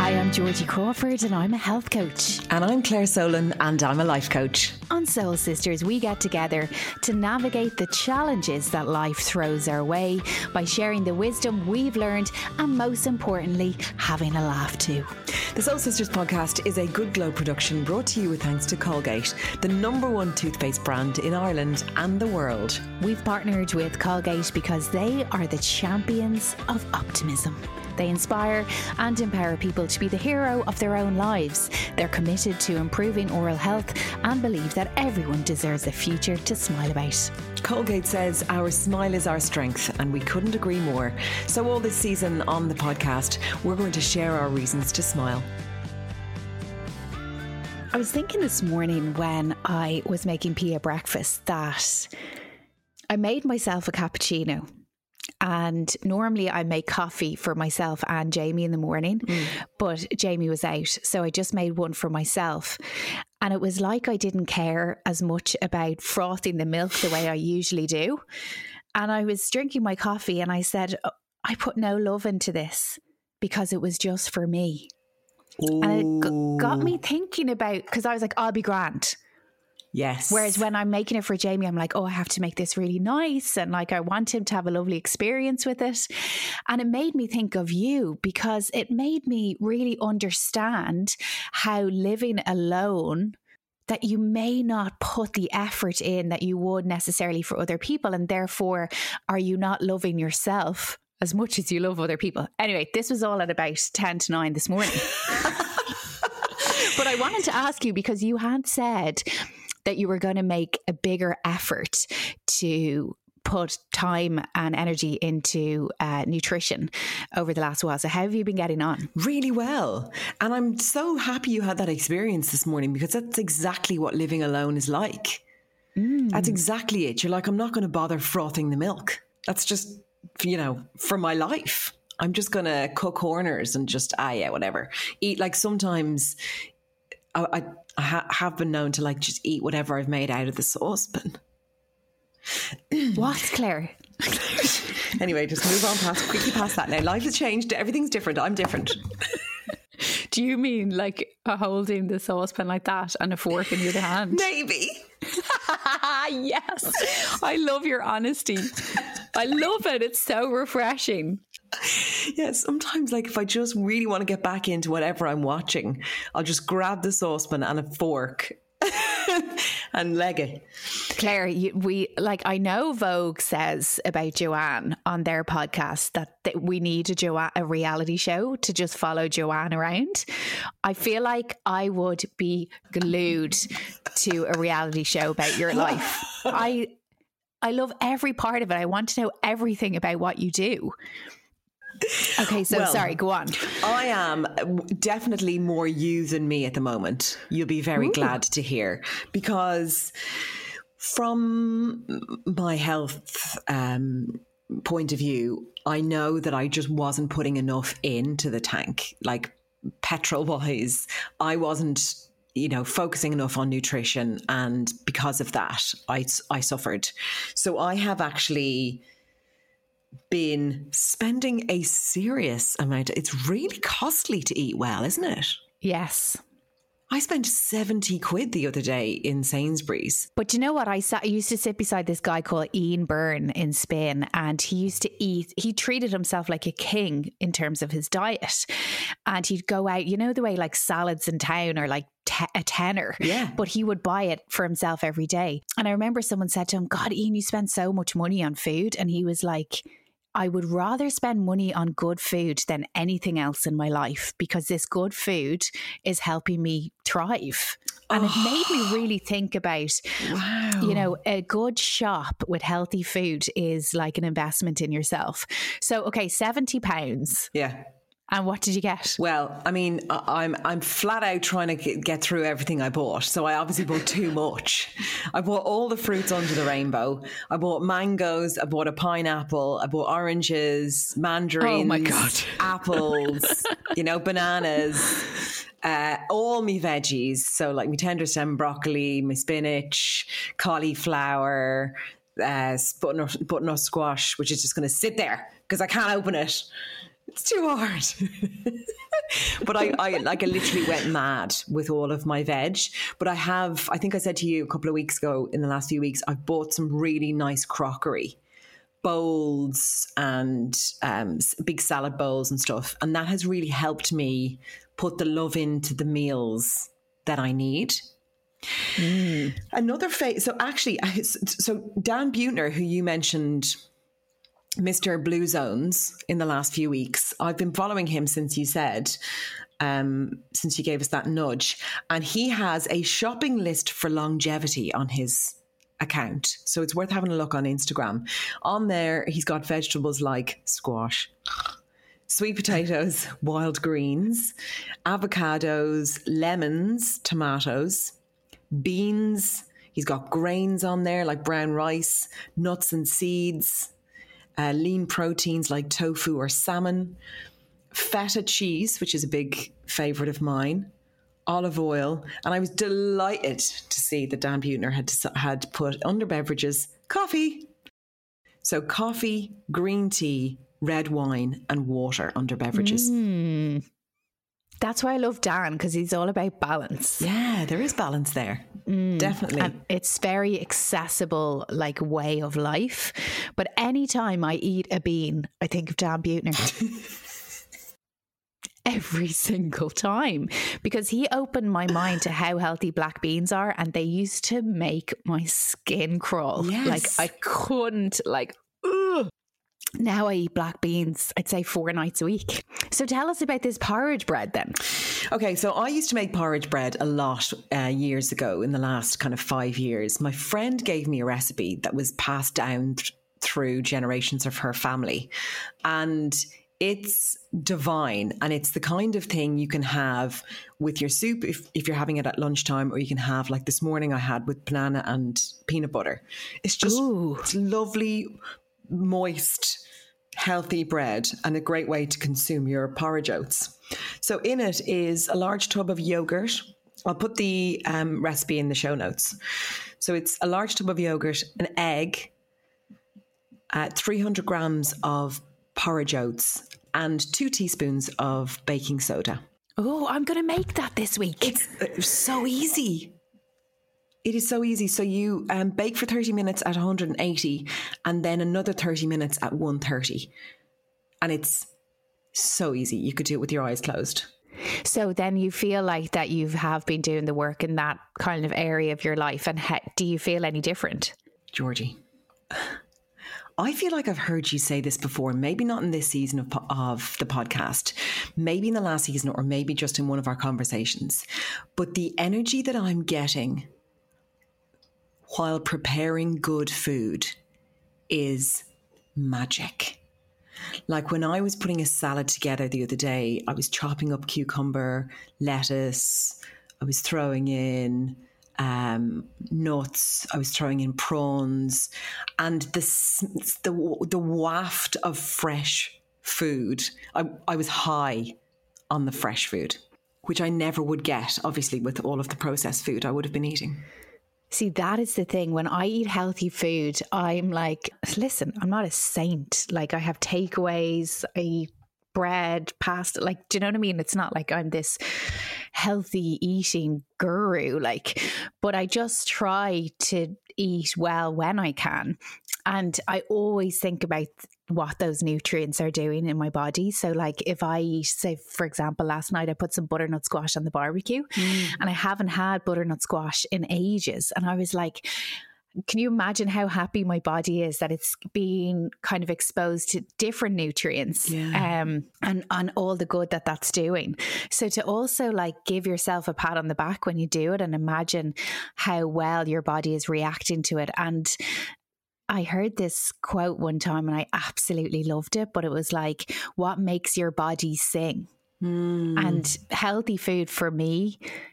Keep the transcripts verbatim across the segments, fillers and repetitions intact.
Hi, I'm Georgie Crawford and I'm a health coach. And I'm Claire Solan and I'm a life coach. On Soul Sisters, we get together to navigate the challenges that life throws our way by sharing the wisdom we've learned and, most importantly, having a laugh too. The Soul Sisters podcast is a Good Glow production brought to you with thanks to Colgate, the number one toothpaste brand in Ireland and the world. We've partnered with Colgate because they are the champions of optimism. They inspire and empower people to be the hero of their own lives. They're committed to improving oral health and believe that everyone deserves a future to smile about. Colgate says our smile is our strength, and we couldn't agree more. So all this season on the podcast, we're going to share our reasons to smile. I was thinking this morning when I was making Pia breakfast that I made myself a cappuccino. And normally I make coffee for myself and Jamie in the morning, mm. but Jamie was out. So I just made one for myself. And it was like I didn't care as much about frothing the milk the way I usually do. And I was drinking my coffee and I said, oh, I put no love into this because it was just for me. Ooh. And it g- got me thinking about, because I was like, I'll be grand. Yes. Whereas when I'm making it for Jamie, I'm like, oh, I have to make this really nice. And like, I want him to have a lovely experience with it. And it made me think of you because it made me really understand how living alone, that you may not put the effort in that you would necessarily for other people. And therefore, are you not loving yourself as much as you love other people? Anyway, this was all at about ten to nine this morning. But I wanted to ask you because you had said that you were going to make a bigger effort to put time and energy into uh, nutrition over the last while. So how have you been getting on? Really well. And I'm so happy you had that experience this morning because that's exactly what living alone is like. Mm. That's exactly it. You're like, I'm not going to bother frothing the milk. That's just, you know, for my life. I'm just going to cook corners and just, ah, yeah, whatever. Eat like sometimes I, I I ha- have been known to like just eat whatever I've made out of the saucepan. What, Claire? Anyway, just move on past, quickly past that now. Life has changed. Everything's different. I'm different. Do you mean like uh, holding the saucepan like that and a fork in the other hand? Maybe. Yes. I love your honesty. I love it. It's so refreshing. Yeah, sometimes like if I just really want to get back into whatever I'm watching, I'll just grab the saucepan and a fork and leg it. Claire, you, we like I know Vogue says about Joanne on their podcast that, that we need a Joanne, a reality show to just follow Joanne around. I feel like I would be glued to a reality show about your life. I I love every part of it. I want to know everything about what you do. Okay, so well, sorry, go on. I am definitely more you than me at the moment. You'll be very Ooh. glad to hear because from my health um, point of view, I know that I just wasn't putting enough into the tank, like petrol wise. I wasn't, you know, focusing enough on nutrition, and because of that, I I suffered. So I have actually been spending a serious amount. It's really costly to eat well, isn't it? Yes. I spent seventy quid the other day in Sainsbury's. But you know what? I, sat, I used to sit beside this guy called Ian Byrne in Spain, and he used to eat, he treated himself like a king in terms of his diet. And he'd go out, you know, the way like salads in town are like te- a tenner. Yeah. But he would buy it for himself every day. And I remember someone said to him, God, Ian, you spend so much money on food. And he was like, I would rather spend money on good food than anything else in my life because this good food is helping me thrive. And oh. it made me really think about, wow. you know, a good shop with healthy food is like an investment in yourself. So, okay, seventy pounds. Yeah. And what did you get? Well, I mean, I'm I'm flat out trying to get through everything I bought. So I obviously bought too much. I bought all the fruits under the rainbow. I bought mangoes. I bought a pineapple. I bought oranges, mandarins, oh my God. apples, you know, bananas. Uh, all me veggies. So like my tender stem broccoli, my spinach, cauliflower, uh, butternut, butternut squash, which is just going to sit there because I can't open it. It's too hard. But I, I like I literally went mad with all of my veg. But I have, I think I said to you a couple of weeks ago, in the last few weeks, I've bought some really nice crockery, bowls and um, big salad bowls and stuff. And that has really helped me put the love into the meals that I need. Mm. Another phase. So actually, so Dan Buettner, who you mentioned, Mister Blue Zones, in the last few weeks, I've been following him since you said, um, since you gave us that nudge. And he has a shopping list for longevity on his account. So it's worth having a look on Instagram. On there, he's got vegetables like squash, sweet potatoes, wild greens, avocados, lemons, tomatoes, beans. He's got grains on there like brown rice, nuts and seeds, uh, lean proteins like tofu or salmon, feta cheese, which is a big favourite of mine, olive oil. And I was delighted to see that Dan Buettner had, had put under beverages coffee. So coffee, green tea, red wine and water under beverages. Mm. That's why I love Dan, because he's all about balance. Yeah, there is balance there. Mm. Definitely. And it's very accessible, like, way of life. But anytime I eat a bean, I think of Dan Buettner. Every single time, because he opened my mind to how healthy black beans are, and they used to make my skin crawl. Yes. Like I couldn't, like, ugh. Now I eat black beans, I'd say four nights a week. So tell us about this porridge bread then. Okay, so I used to make porridge bread a lot uh, years ago, in the last kind of five years. My friend gave me a recipe that was passed down th- through generations of her family. And it's divine, and it's the kind of thing you can have with your soup if, if you're having it at lunchtime, or you can have, like this morning I had with banana and peanut butter. It's just it's lovely, moist, healthy bread, and a great way to consume your porridge oats. So in it is a large tub of yogurt. I'll put the um, recipe in the show notes. So it's a large tub of yogurt, an egg, uh, three hundred grams of porridge oats, and two teaspoons of baking soda. Oh, I'm going to make that this week. It's, it's so easy. It is so easy. So you um, bake for thirty minutes at one hundred eighty, and then another thirty minutes at one thirty. And it's so easy. You could do it with your eyes closed. So then you feel like that you have been doing the work in that kind of area of your life. And he- do you feel any different? Georgie, I feel like I've heard you say this before, maybe not in this season of, po- of the podcast, maybe in the last season, or maybe just in one of our conversations. But the energy that I'm getting while preparing good food is magic. Like when I was putting a salad together the other day, I was chopping up cucumber, lettuce, I was throwing in um, nuts, I was throwing in prawns, and the, the, the waft of fresh food. I, I was high on the fresh food, which I never would get, obviously, with all of the processed food I would have been eating. See, that is the thing. When I eat healthy food, I'm like, listen, I'm not a saint. Like, I have takeaways, I eat bread, pasta. Like, do you know what I mean? It's not like I'm this healthy eating guru. Like, but I just try to eat well when I can. And I always think about what those nutrients are doing in my body. So like if I eat, say, for example, last night I put some butternut squash on the barbecue mm. and I haven't had butternut squash in ages. And I was like, can you imagine how happy my body is that it's being kind of exposed to different nutrients yeah. um, and, and all the good that that's doing. So to also like give yourself a pat on the back when you do it and imagine how well your body is reacting to it. And I heard this quote one time and I absolutely loved it, but it was like, what makes your body sing? Mm. And healthy food for me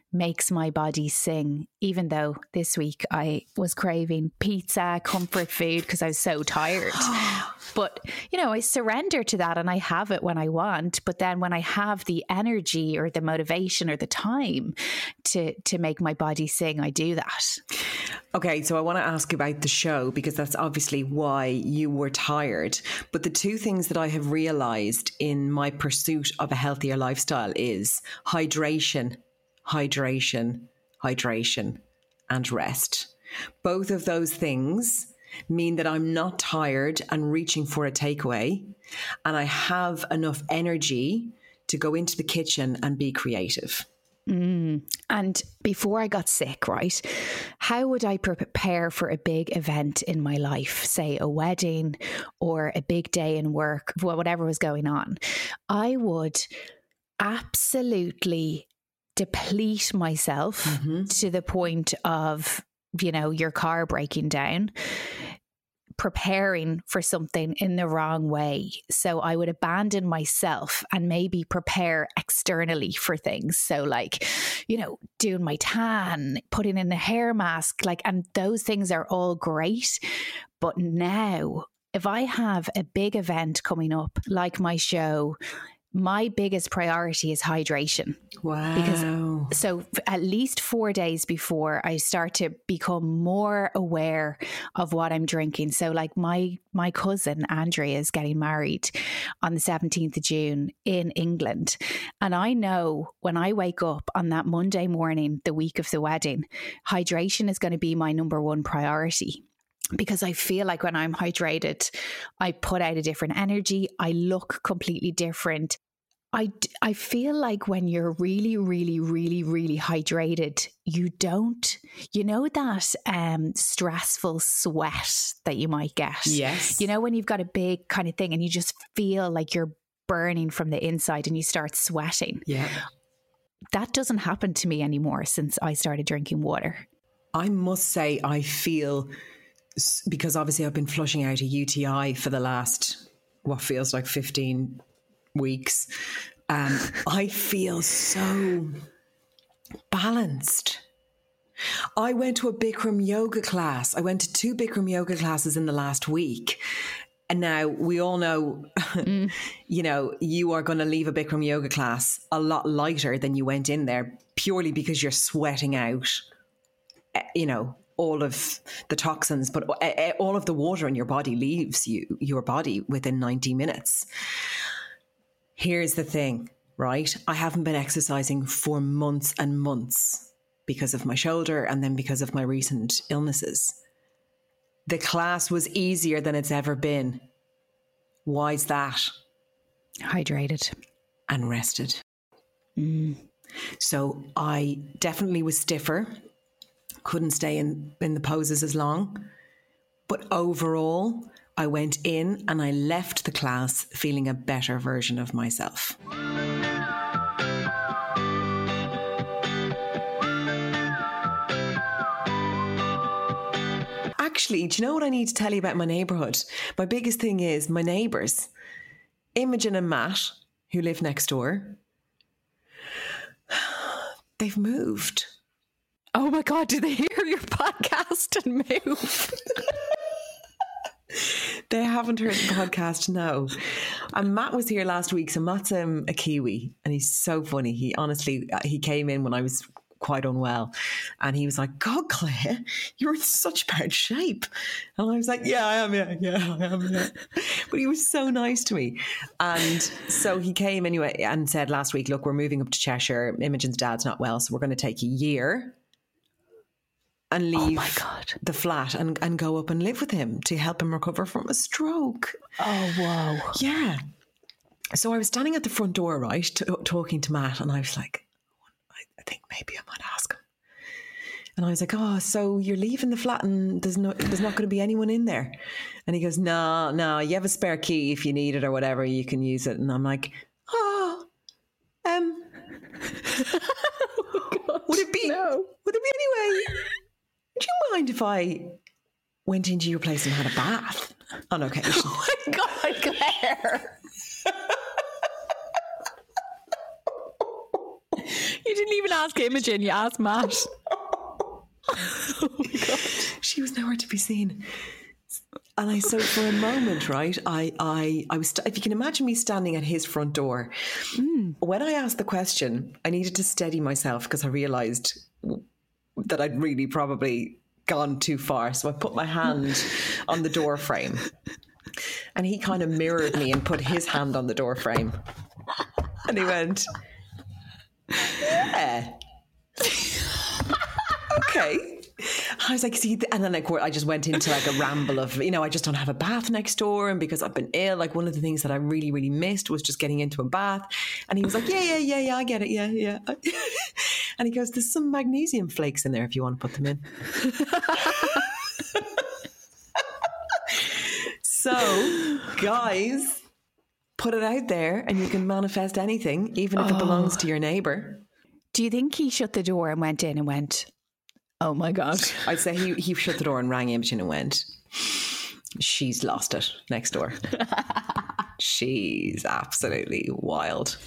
makes my body sing, even though this week I was craving pizza, comfort food, because I was so tired. But, you know, I surrender to that and I have it when I want. But then when I have the energy or the motivation or the time to, to make my body sing, I do that. Okay, so I want to ask about the show, because that's obviously why you were tired. But the two things that I have realised in my pursuit of a healthier lifestyle is hydration, hydration, hydration, and rest. Both of those things mean that I'm not tired and reaching for a takeaway, and I have enough energy to go into the kitchen and be creative. Mm. And before I got sick, right, how would I prepare for a big event in my life, say a wedding or a big day in work, whatever was going on? I would absolutely deplete myself mm-hmm. to the point of, you know, your car breaking down, preparing for something in the wrong way. So I would abandon myself and maybe prepare externally for things. So like, you know, doing my tan, putting in a hair mask, like, and those things are all great. But now if I have a big event coming up, like my show, my biggest priority is hydration. Wow. Because so at least four days before, I start to become more aware of what I'm drinking. So like my my cousin Andrea is getting married on the seventeenth of June in England. And I know when I wake up on that Monday morning, the week of the wedding, hydration is going to be my number one priority. Because I feel like when I'm hydrated, I put out a different energy. I look completely different. I, I feel like when you're really, really, really, really hydrated, you don't, you know, that um, stressful sweat that you might get. Yes. You know, when you've got a big kind of thing and you just feel like you're burning from the inside and you start sweating. Yeah. That doesn't happen to me anymore since I started drinking water. I must say, I feel, because obviously I've been flushing out a U T I for the last, what feels like fifteen weeks. Um, I feel so balanced. I went to a Bikram yoga class. I went to two Bikram yoga classes in the last week. And now we all know, mm. you know, you are going to leave a Bikram yoga class a lot lighter than you went in there, purely because you're sweating out, you know, all of the toxins, but all of the water in your body leaves you, your body within ninety minutes. Here's the thing, right? I haven't been exercising for months and months because of my shoulder and then because of my recent illnesses. The class was easier than it's ever been. Why's that? Hydrated. And rested. Mm. So I definitely was stiffer. Couldn't stay in, in the poses as long. But overall, I went in and I left the class feeling a better version of myself. Actually, do you know what I need to tell you about my neighbourhood? My biggest thing is my neighbours, Imogen and Matt, who live next door, they've moved. Oh my God, do they hear your podcast and move? They haven't heard the podcast, no. And Matt was here last week. So Matt's um, a Kiwi and he's so funny. He honestly, he came in when I was quite unwell and he was like, God, Claire, you're in such bad shape. And I was like, yeah, I am, yeah, yeah, I am, yeah. But he was so nice to me. And so he came anyway and said last week, look, we're moving up to Cheshire. Imogen's dad's not well, so we're going to take a year and leave oh my God. the flat and, and go up and live with him to help him recover from a stroke. Oh, wow. Yeah. So I was standing at the front door, right, t- talking to Matt, and I was like, I, I think maybe I might ask him. And I was like, oh, so you're leaving the flat and there's no, there's not going to be anyone in there? And he goes, no, no, you have a spare key if you need it or whatever, you can use it. And I'm like, oh, um, oh God, would it be, no. would it be anyway? Would you mind if I went into your place and had a bath on occasion? Oh my God, Claire. You didn't even ask Imogen, you asked Matt. Oh my God. She was nowhere to be seen. And I, so for a moment, right, I, I, I was, if you can imagine me standing at his front door, mm. when I asked the question, I needed to steady myself because I realised that I'd really probably gone too far. So I put my hand on the door frame and he kind of mirrored me and put his hand on the door frame. And he went, yeah. Okay. I was like, see, and then like, I just went into like a ramble of, you know, I just don't have a bath next door. And because I've been ill, like one of the things that I really, really missed was just getting into a bath. And he was like, yeah, yeah, yeah, yeah, I get it. Yeah, yeah. And he goes, there's some magnesium flakes in there if you want to put them in. So, guys, put it out there and you can manifest anything, even if oh. it belongs to your neighbour. Do you think he shut the door and went in and went, oh my God? I'd say he, he shut the door and rang Imogen and went, she's lost it next door. She's absolutely wild.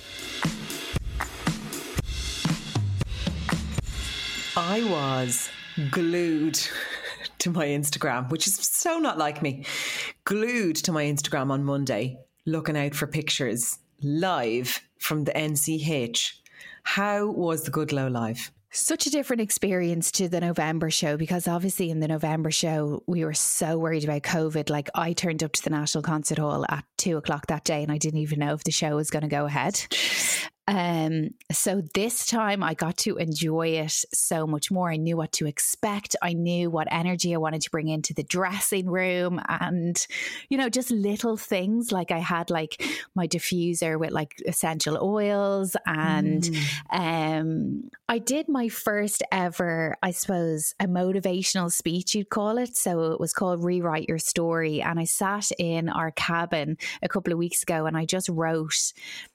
I was glued to my Instagram, which is so not like me. Glued to my Instagram on Monday, looking out for pictures live from the N C H. How was the Good Low live? Such a different experience to the November show, because obviously in the November show, we were so worried about COVID. Like I turned up to the National Concert Hall at two o'clock that day and I didn't even know if the show was going to go ahead. Um, so this time I got to enjoy it so much more. I knew what to expect. I knew what energy I wanted to bring into the dressing room and, you know, just little things like I had like my diffuser with like essential oils and mm. um, I did my first ever, I suppose, a motivational speech, you'd call it. So it was called Rewrite Your Story. And I sat in our cabin a couple of weeks ago and I just wrote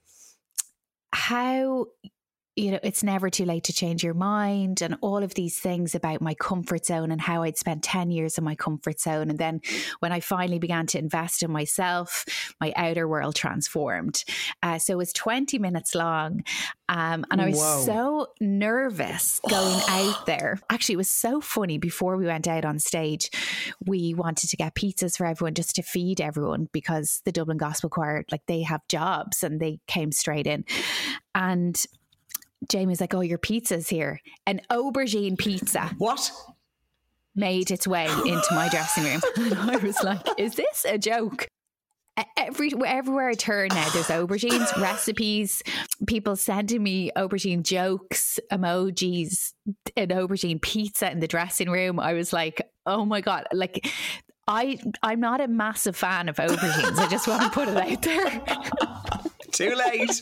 how, you know, it's never too late to change your mind and all of these things about my comfort zone and how I'd spent ten years in my comfort zone. And then when I finally began to invest in myself, my outer world transformed. Uh, so it was twenty minutes long. Um, and I was Whoa. so nervous going out there. Actually, it was so funny. Before we went out on stage, we wanted to get pizzas for everyone just to feed everyone because the Dublin Gospel Choir, like they have jobs and they came straight in. And Jamie's like, oh, your pizza's here. An aubergine pizza. What? Made its way into my dressing room. And I was like, is this a joke? Every, everywhere I turn now, there's aubergines, recipes, people sending me aubergine jokes, emojis, an aubergine pizza in the dressing room. I was like, oh my God, like I, I'm not a massive fan of aubergines. I just want to put it out there. Too late.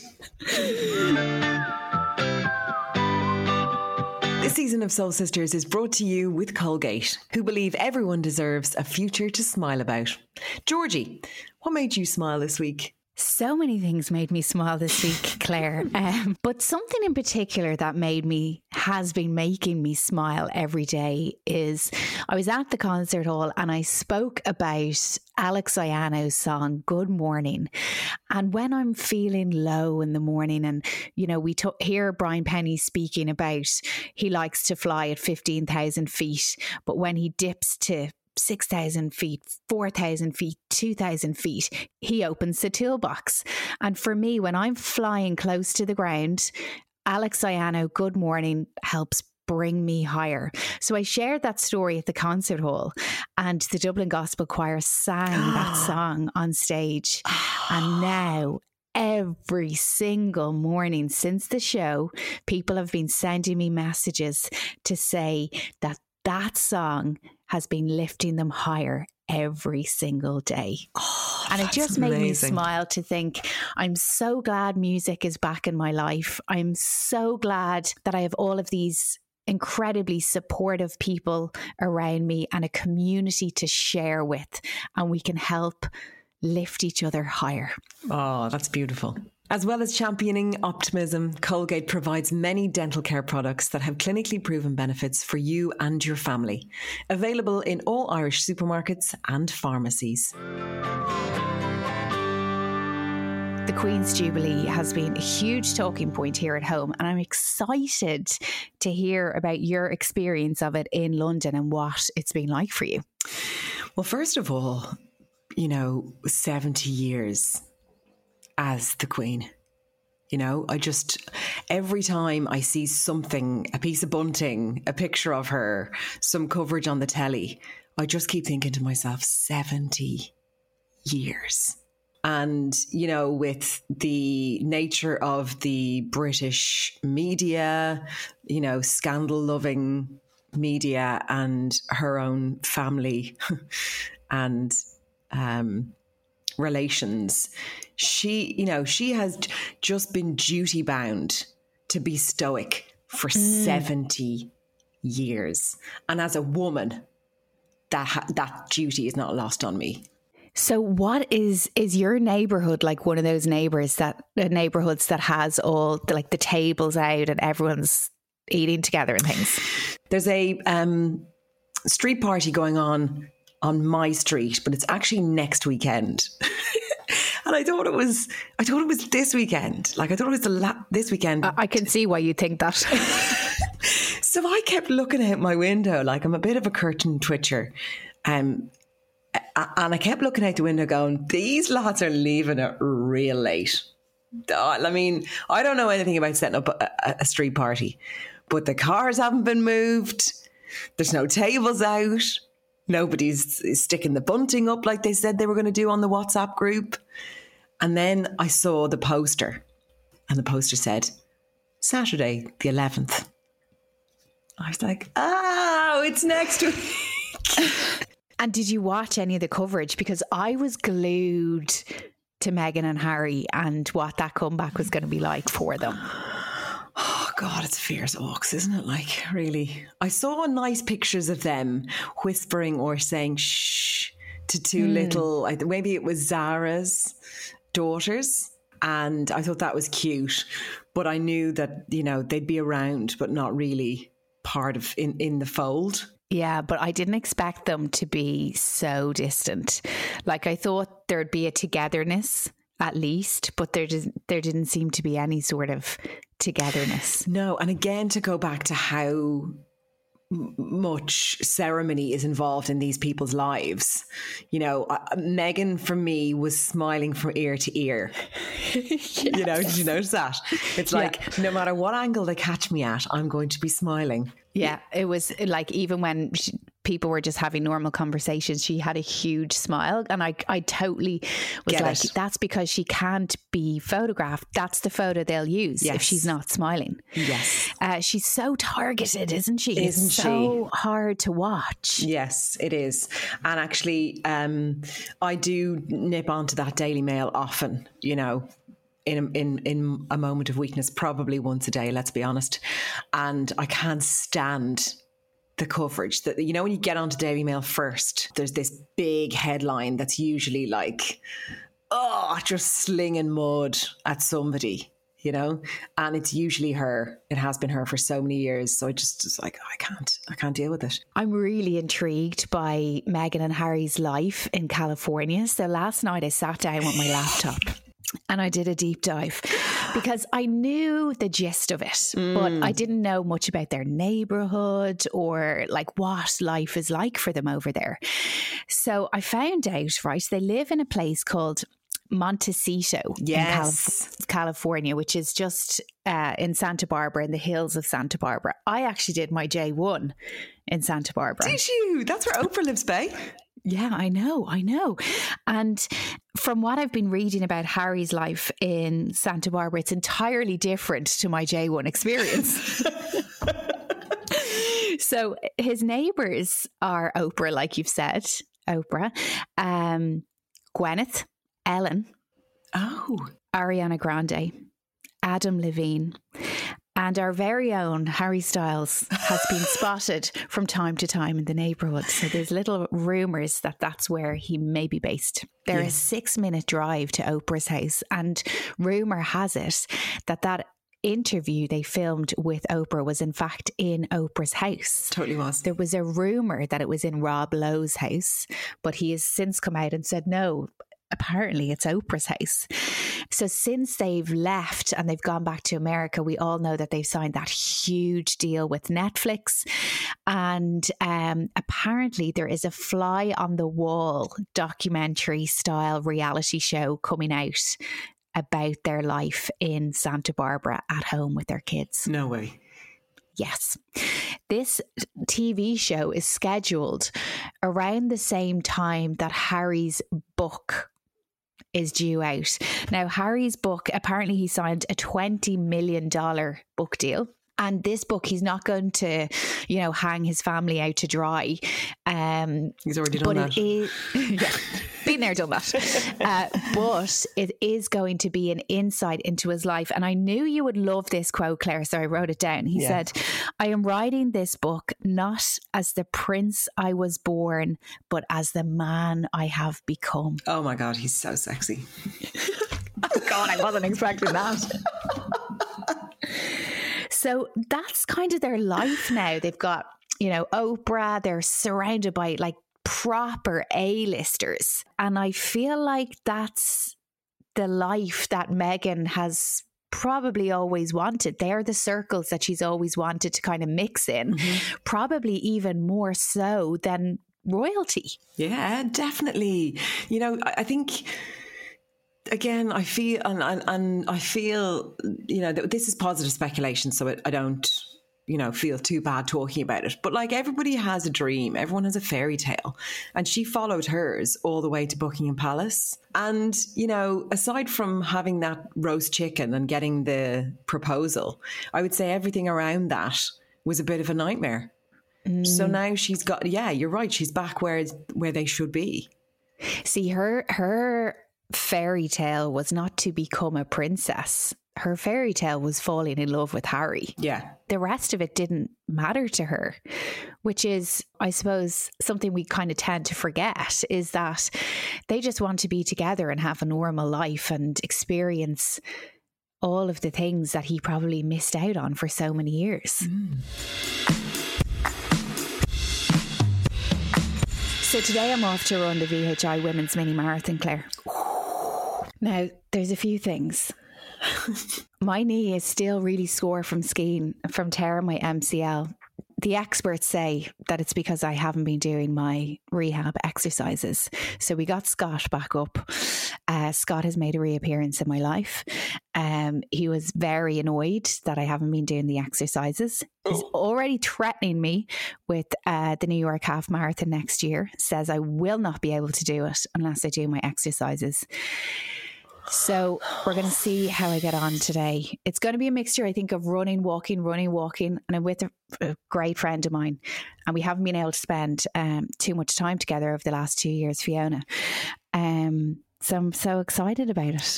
This season of Soul Sisters is brought to you with Colgate, who believe everyone deserves a future to smile about. Georgie, what made you smile this week? So many things made me smile this week, Claire. Um, but something in particular that made me, has been making me smile every day is I was at the concert hall and I spoke about Alex Iano's song, Good Morning. And when I'm feeling low in the morning and, you know, we t- hear Brian Penny speaking about he likes to fly at fifteen thousand feet, but when he dips to six thousand feet, four thousand feet, two thousand feet, he opens the toolbox. And for me, when I'm flying close to the ground, Alex Iano, Good Morning helps bring me higher. So I shared that story at the concert hall and the Dublin Gospel Choir sang that song on stage. And now every single morning since the show, people have been sending me messages to say that that song has been lifting them higher every single day. Oh, and it just made amazing. me smile to think, I'm so glad music is back in my life. I'm so glad that I have all of these incredibly supportive people around me and a community to share with, and we can help lift each other higher. Oh, that's beautiful. As well as championing optimism, Colgate provides many dental care products that have clinically proven benefits for you and your family. Available in all Irish supermarkets and pharmacies. The Queen's Jubilee has been a huge talking point here at home, and I'm excited to hear about your experience of it in London and what it's been like for you. Well, first of all, you know, seventy years as the Queen. You know, I just, every time I see something, a piece of bunting, a picture of her, some coverage on the telly, I just keep thinking to myself, seventy years. And, you know, with the nature of the British media, you know, scandal-loving media, and her own family and um, relations, she, you know, she has just been duty-bound to be stoic for mm. seventy years. And as a woman, that ha- that duty is not lost on me. So what is is your neighbourhood like one of those neighbours that uh, neighbourhoods that has all the, like the tables out and everyone's eating together and things? There's a um, street party going on on my street, but it's actually next weekend. And I thought it was I thought it was this weekend. Like I thought it was the la- this weekend. I, I can see why you think that. So I kept looking out my window, like I'm a bit of a curtain twitcher. Um And I kept looking out the window going, these lads are leaving it real late. I mean, I don't know anything about setting up a, a street party, but the cars haven't been moved. There's no tables out. Nobody's sticking the bunting up like they said they were going to do on the WhatsApp group. And then I saw the poster, and the poster said, Saturday the eleventh. I was like, oh, it's next week. And did you watch any of the coverage? Because I was glued to Meghan and Harry and what that comeback was going to be like for them. Oh, God, it's fierce ox, isn't it? Like, really? I saw nice pictures of them whispering or saying shh to two mm. little, maybe it was Zara's daughters. And I thought that was cute. But I knew that, you know, they'd be around, but not really part of in, in the fold. Yeah, but I didn't expect them to be so distant. Like I thought there'd be a togetherness at least, but there didn't, there didn't seem to be any sort of togetherness. No, and again, to go back to how m- much ceremony is involved in these people's lives. You know, uh, Meghan for me was smiling from ear to ear. Yes. You know, did you notice that? It's like, yeah. No matter what angle they catch me at, I'm going to be smiling. Yeah, it was like even when she, people were just having normal conversations, she had a huge smile. And I I totally was Get like, it. That's because she can't be photographed. That's the photo they'll use yes. if she's not smiling. Yes. Uh, she's so targeted, isn't she? Isn't it's she? So hard to watch. Yes, it is. And actually, um, I do nip onto that Daily Mail often, you know. In, in in a moment of weakness, probably once a day, let's be honest. And I can't stand the coverage that, you know, when you get onto Daily Mail first, there's this big headline that's usually like, oh, just slinging mud at somebody, you know, and it's usually her. It has been her for so many years. So I just, just like, I can't, I can't deal with it. I'm really intrigued by Meghan and Harry's life in California. So last night I sat down with my laptop and I did a deep dive because I knew the gist of it, mm. but I didn't know much about their neighborhood or like what life is like for them over there. So I found out, right, they live in a place called Montecito yes. in Calif- California, which is just uh, in Santa Barbara, in the hills of Santa Barbara. I actually did my J one in Santa Barbara. Did you? That's where Oprah lives, babe. Yeah, I know, I know. And from what I've been reading about Harry's life in Santa Barbara, it's entirely different to my J one experience. So his neighbours are Oprah, like you've said, Oprah, um, Gwyneth, Ellen, oh, Ariana Grande, Adam Levine, and our very own Harry Styles has been spotted from time to time in the neighbourhood. So there's little rumours that that's where he may be based. They're yes. a six minute drive to Oprah's house. And rumour has it that that interview they filmed with Oprah was in fact in Oprah's house. Totally was. There was a rumour that it was in Rob Lowe's house, but he has since come out and said, no, apparently it's Oprah's house. So since they've left and they've gone back to America, we all know that they've signed that huge deal with Netflix. And um, apparently there is a fly on the wall documentary style reality show coming out about their life in Santa Barbara at home with their kids. No way. Yes. This T V show is scheduled around the same time that Harry's book is due out. Now, Harry's book, apparently he signed a twenty million dollars book deal. And this book, he's not going to, you know, hang his family out to dry. Um, he's already done that. It is, yeah, been there, done that. Uh, but it is going to be an insight into his life. And I knew you would love this quote, Claire, so I wrote it down. He yeah. said, I am writing this book not as the prince I was born, but as the man I have become. Oh my God, he's so sexy. Oh God, I wasn't expecting that. So that's kind of their life now. They've got, you know, Oprah, they're surrounded by like proper A-listers. And I feel like that's the life that Meghan has probably always wanted. They're the circles that she's always wanted to kind of mix in, mm-hmm. probably even more so than royalty. Yeah, definitely. You know, I think... Again, I feel, and, and, and I feel, you know, that this is positive speculation, so it, I don't, you know, feel too bad talking about it. But like everybody has a dream, everyone has a fairy tale, and she followed hers all the way to Buckingham Palace. And, you know, aside from having that roast chicken and getting the proposal, I would say everything around that was a bit of a nightmare. Mm. So now she's got, yeah, you're right, she's back where where they should be. See, her her. fairy tale was not to become a princess. Her fairy tale was falling in love with Harry. Yeah. The rest of it didn't matter to her, which is, I suppose, something we kind of tend to forget, is that they just want to be together and have a normal life and experience all of the things that he probably missed out on for so many years. Mm. So today I'm off to run the V H I Women's Mini Marathon, Claire. Now, there's a few things. My knee is still really sore from skiing, from tearing my M C L. The experts say that it's because I haven't been doing my rehab exercises. So we got Scott back up. Uh, Scott has made a reappearance in my life. Um, he was very annoyed that I haven't been doing the exercises. He's already threatening me with uh, the New York Half Marathon next year. Says I will not be able to do it unless I do my exercises. So we're going to see how I get on today. It's going to be a mixture, I think, of running, walking, running, walking. And I'm with a, a great friend of mine. And we haven't been able to spend um, too much time together over the last two years, Fiona. Um, so I'm so excited about it.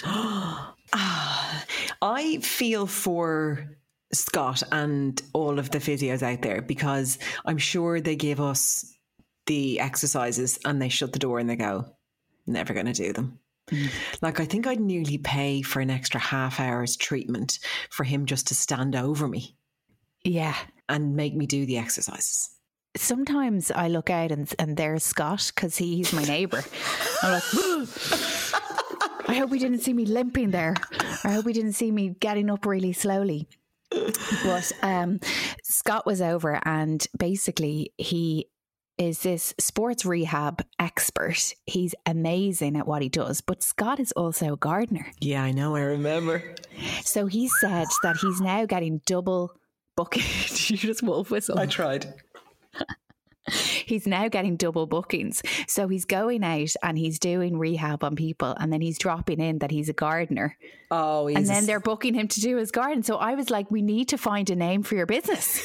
I feel for Scott and all of the physios out there, because I'm sure they give us the exercises and they shut the door and they go, never going to do them. Mm. Like, I think I'd nearly pay for an extra half hour's treatment for him just to stand over me. Yeah. And make me do the exercises. Sometimes I look out and, and there's Scott, because he, he's my neighbour. I'm like, I hope he didn't see me limping there. I hope he didn't see me getting up really slowly. But um, Scott was over, and basically he is this sports rehab expert. He's amazing at what he does, but Scott is also a gardener. Yeah, I know, I remember. So he said that he's now getting double booking. Did you just wolf whistle? I tried. He's now getting double bookings. So he's going out and he's doing rehab on people, and then he's dropping in that he's a gardener. Oh, he's and then they're booking him to do his garden. So I was like, we need to find a name for your business.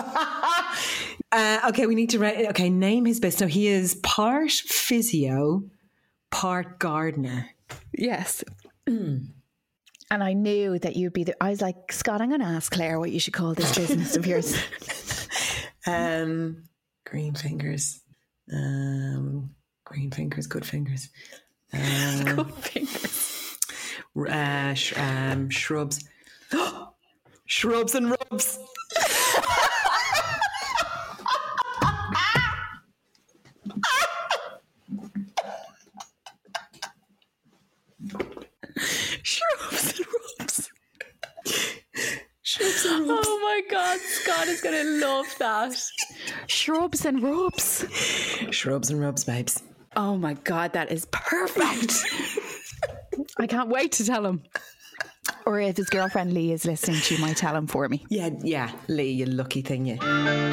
uh, okay, we need to re- okay name his business. So he is part physio, part gardener. Yes. Mm. And I knew that you'd be the, I was like, Scott, I'm going to ask Claire what you should call this business of yours. um, green fingers. Um, green fingers, good fingers. Um, good fingers. Uh, sh- um, shrubs. Shrubs and rubs. Oh my God, Scott is going to love that. Shrubs and rubs. Shrubs and rubs, babes. Oh my God, that is perfect. I can't wait to tell him. Or if his girlfriend Lee is listening, she might tell him for me. Yeah, yeah, Lee, you lucky thing, you.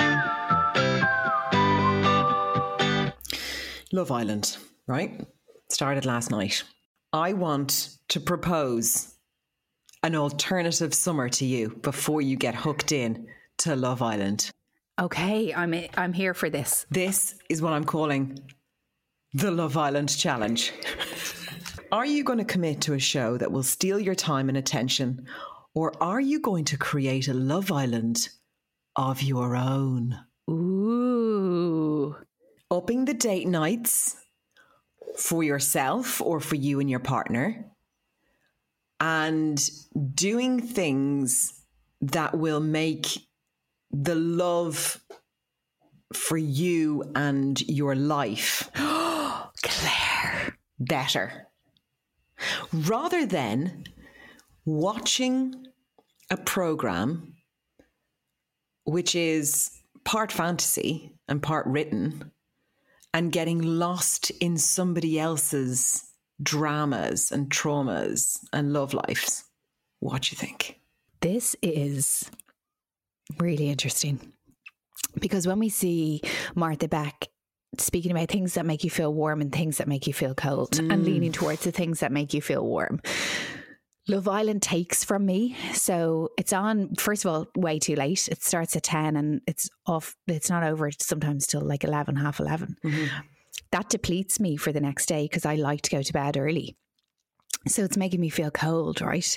Love Island, right? Started last night. I want to propose an alternative summer to you before you get hooked in to Love Island. Okay, I'm I'm here for this. This is what I'm calling the Love Island Challenge. Are you going to commit to a show that will steal your time and attention, or are you going to create a Love Island of your own? Ooh. Upping the date nights for yourself or for you and your partner, and doing things that will make the love for you and your life Claire, better. Rather than watching a program which is part fantasy and part written and getting lost in somebody else's dramas and traumas and love lives. What do you think? This is really interesting, because when we see Martha Beck speaking about things that make you feel warm and things that make you feel cold, mm. and leaning towards the things that make you feel warm, Love Island takes from me. So it's on, first of all, way too late. It starts at ten and it's off. It's not over sometimes till like eleven, half eleven. Mm-hmm. That depletes me for the next day because I like to go to bed early. So it's making me feel cold, right?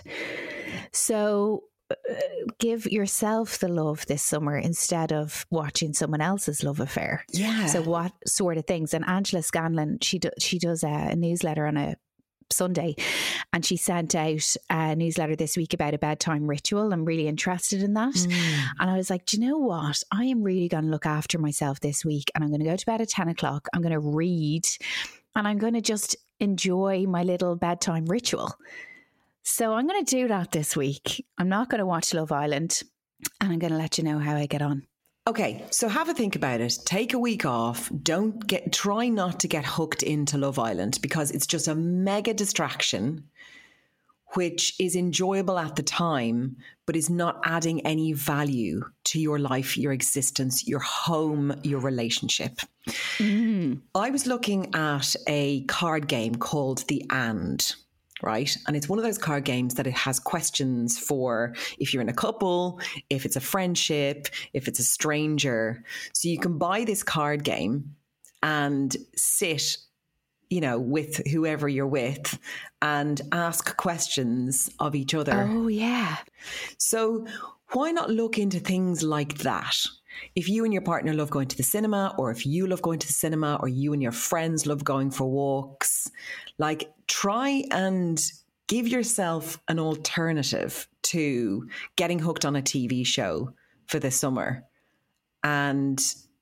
So uh, give yourself the love this summer instead of watching someone else's love affair. Yeah. So what sort of things? And Angela Scanlon, she, do, she does a, a newsletter on a Sunday, and she sent out a newsletter this week about a bedtime ritual. I'm really interested in that. Mm. And I was like, do you know what? I am really going to look after myself this week, and I'm going to go to bed at ten o'clock. I'm going to read, and I'm going to just enjoy my little bedtime ritual. So I'm going to do that this week. I'm not going to watch Love Island, and I'm going to let you know how I get on. Okay, so have a think about it. Take a week off. Don't get, try not to get hooked into Love Island, because it's just a mega distraction, which is enjoyable at the time, but is not adding any value to your life, your existence, your home, your relationship. Mm. I was looking at a card game called The And. Right. And it's one of those card games that it has questions for if you're in a couple, if it's a friendship, if it's a stranger. So you can buy this card game and sit, you know, with whoever you're with and ask questions of each other. Oh, yeah. So why not look into things like that? If you and your partner love going to the cinema, or if you love going to the cinema, or you and your friends love going for walks, like try and give yourself an alternative to getting hooked on a T V show for the summer and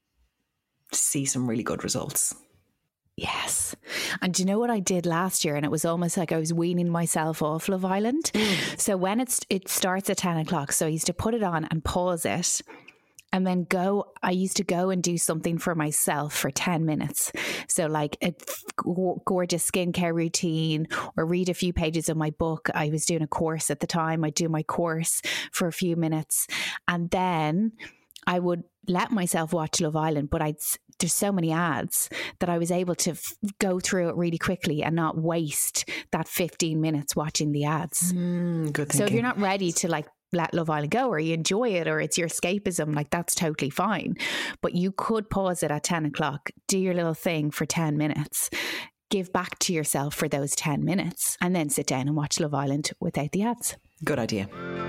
see some really good results. Yes. And do you know what I did last year? And it was almost like I was weaning myself off Love Island. Mm. So when it's, it starts at ten o'clock, so I used to put it on and pause it. And then go, I used to go and do something for myself for ten minutes. So like a gorgeous skincare routine, or read a few pages of my book. I was doing a course at the time. I'd do my course for a few minutes. And then I would let myself watch Love Island, but I'd, there's so many ads that I was able to f- go through it really quickly and not waste that fifteen minutes watching the ads. Mm, good thinking. So if you're not ready to like let Love Island go, or you enjoy it, or it's your escapism, like that's totally fine. But you could pause it at ten o'clock, do your little thing for ten minutes, give back to yourself for those ten minutes, and then sit down and watch Love Island without the ads. Good idea.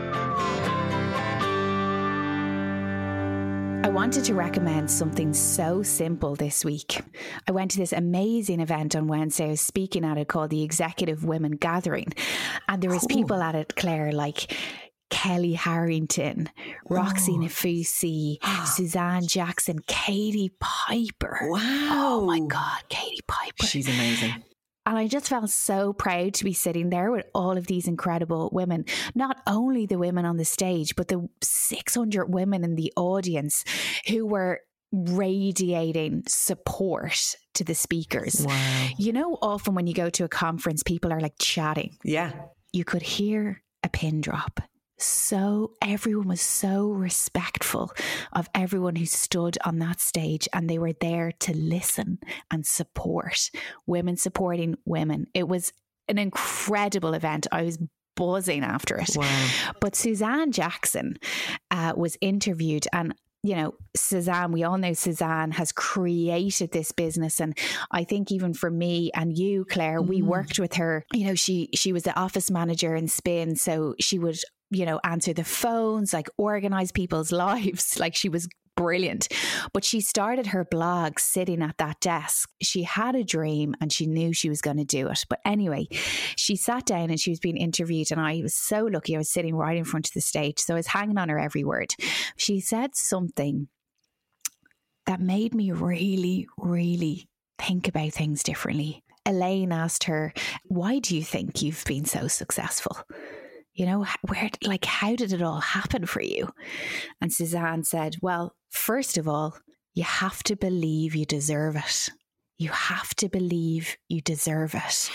I wanted to recommend something so simple this week. I went to this amazing event on Wednesday. I was speaking at it called the Executive Women Gathering. And there was Ooh. people at it, Claire, like Kelly Harrington, Roxy oh. Nafusi, Suzanne Jackson, Katie Piper. Wow. Oh my God, Katie Piper. She's amazing. And I just felt so proud to be sitting there with all of these incredible women, not only the women on the stage, but the six hundred women in the audience who were radiating support to the speakers. Wow. You know, often when you go to a conference, people are like chatting. Yeah. You could hear a pin drop. So everyone was so respectful of everyone who stood on that stage, and they were there to listen and support women supporting women. It was an incredible event. I was buzzing after it. Wow. But Suzanne Jackson uh, was interviewed, and you know, Suzanne, we all know Suzanne has created this business. And I think even for me and you, Claire, mm. we worked with her. You know, she she was the office manager in Spin. So she would, you know, answer the phones, like organize people's lives. Like she was brilliant. But she started her blog sitting at that desk. She had a dream and she knew she was going to do it. But anyway, she sat down and she was being interviewed, and I was so lucky. I was sitting right in front of the stage, so I was hanging on her every word. She said something that made me really, really think about things differently. Elaine asked her, "Why do you think you've been so successful? You know, where, like, how did it all happen for you?" And Suzanne said, "Well, first of all, you have to believe you deserve it. You have to believe you deserve it."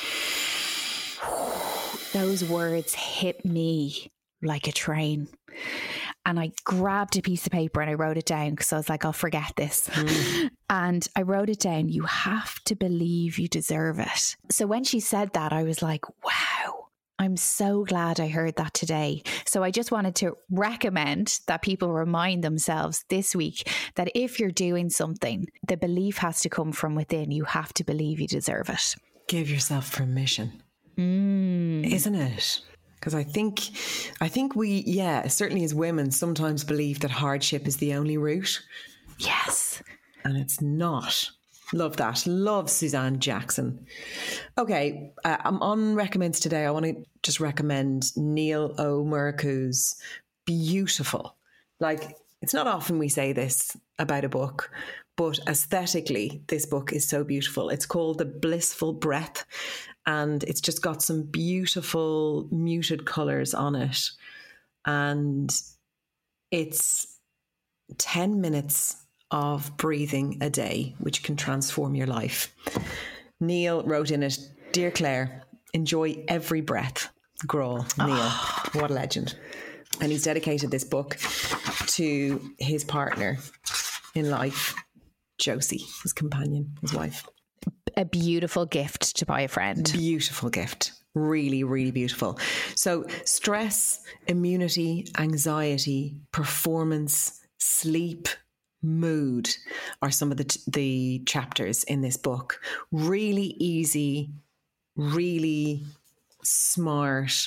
Those words hit me like a train. And I grabbed a piece of paper and I wrote it down because I was like, I'll forget this. Mm. And I wrote it down. You have to believe you deserve it. So when she said that, I was like, wow. I'm so glad I heard that today. So I just wanted to recommend that people remind themselves this week that if you're doing something, the belief has to come from within. You have to believe you deserve it. Give yourself permission, mm. isn't it? Because I think, I think we, yeah, certainly as women, sometimes believe that hardship is the only route. Yes. And it's not. Love that. Love Suzanne Jackson. Okay, uh, I'm on recommends today. I want to just recommend Neil O'Murcu's beautiful. Like, it's not often we say this about a book, but aesthetically, this book is so beautiful. It's called The Blissful Breath, and it's just got some beautiful muted colours on it. And it's ten minutes of breathing a day, which can transform your life. Neil wrote in it, "Dear Claire, enjoy every breath." Grawl, Neil, oh. What a legend. And he's dedicated this book to his partner in life, Josie, his companion, his wife. A beautiful gift to buy a friend. Beautiful gift. Really, really beautiful. So stress, immunity, anxiety, performance, sleep, mood are some of the the chapters in this book. Really easy, really smart,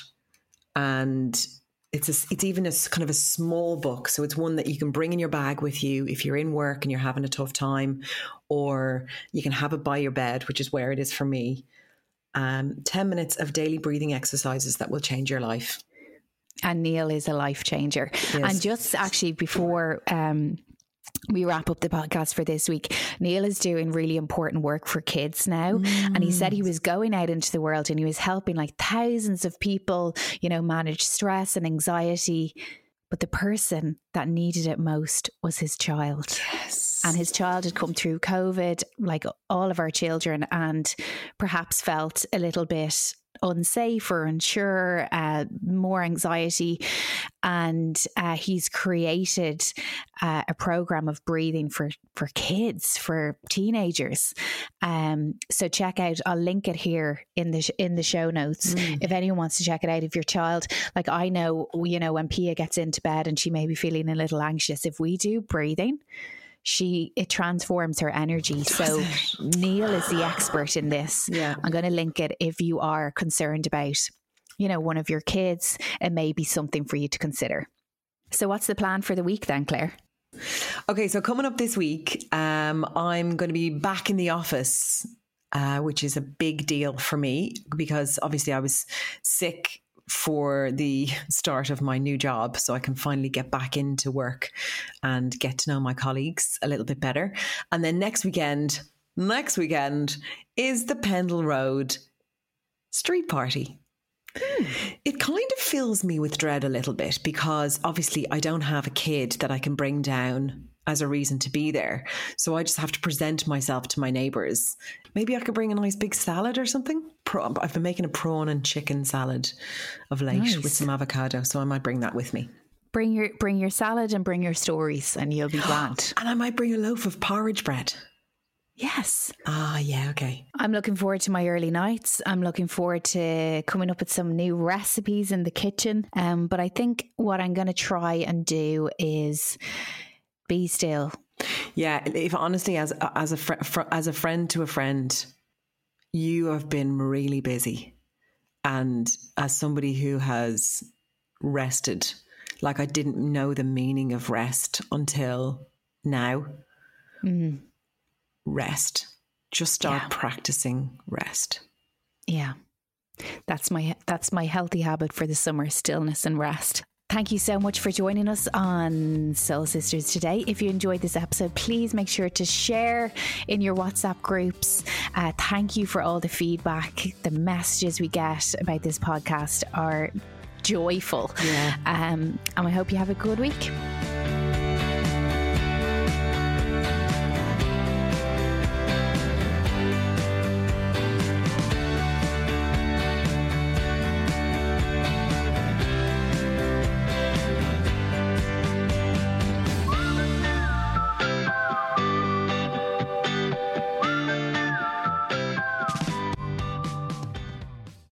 and it's a, it's even a kind of a small book. So it's one that you can bring in your bag with you if you're in work and you're having a tough time, or you can have it by your bed, which is where it is for me. Um, ten minutes of daily breathing exercises that will change your life. And Neil is a life changer. Yes. And just actually before um we wrap up the podcast for this week, Neil is doing really important work for kids now. Mm. And he said he was going out into the world and he was helping like thousands of people, you know, manage stress and anxiety. But the person that needed it most was his child. Yes. And his child had come through COVID, like all of our children, and perhaps felt a little bit unsafe or unsure, uh, more anxiety. And uh, he's created uh, a program of breathing for, for kids, for teenagers. Um, so check out, I'll link it here in the, sh- in the show notes. Mm. If anyone wants to check it out, if your child, like I know, you know, when Pia gets into bed and she may be feeling a little anxious, if we do breathing, she it transforms her energy. So Neil is the expert in this. Yeah. I'm going to link it if you are concerned about, you know, one of your kids. It may be something for you to consider. So what's the plan for the week then, Claire? Okay, so coming up this week, um, I'm going to be back in the office, uh, which is a big deal for me because obviously I was sick for the start of my new job, so I can finally get back into work and get to know my colleagues a little bit better. And then next weekend, next weekend is the Pendle Road Street party. Hmm. It kind of fills me with dread a little bit because obviously I don't have a kid that I can bring down as a reason to be there. So I just have to present myself to my neighbours. Maybe I could bring a nice big salad or something. I've been making a prawn and chicken salad of late nice. With some avocado, so I might bring that with me. Bring your bring your salad and bring your stories and you'll be grand. And I might bring a loaf of porridge bread. Yes. Ah, yeah, okay. I'm looking forward to my early nights. I'm looking forward to coming up with some new recipes in the kitchen. Um, but I think what I'm going to try and do is be still. Yeah, if honestly, as as a fr- fr- as a friend to a friend, you have been really busy, and as somebody who has rested, like I didn't know the meaning of rest until now. Mm. Rest. Just start yeah. practicing rest. Yeah, that's my that's my healthy habit for the summer: stillness and rest. Thank you so much for joining us on Soul Sisters today. If you enjoyed this episode, please make sure to share in your WhatsApp groups. Uh, thank you for all the feedback. The messages we get about this podcast are joyful. Yeah. Um, and I hope you have a good week.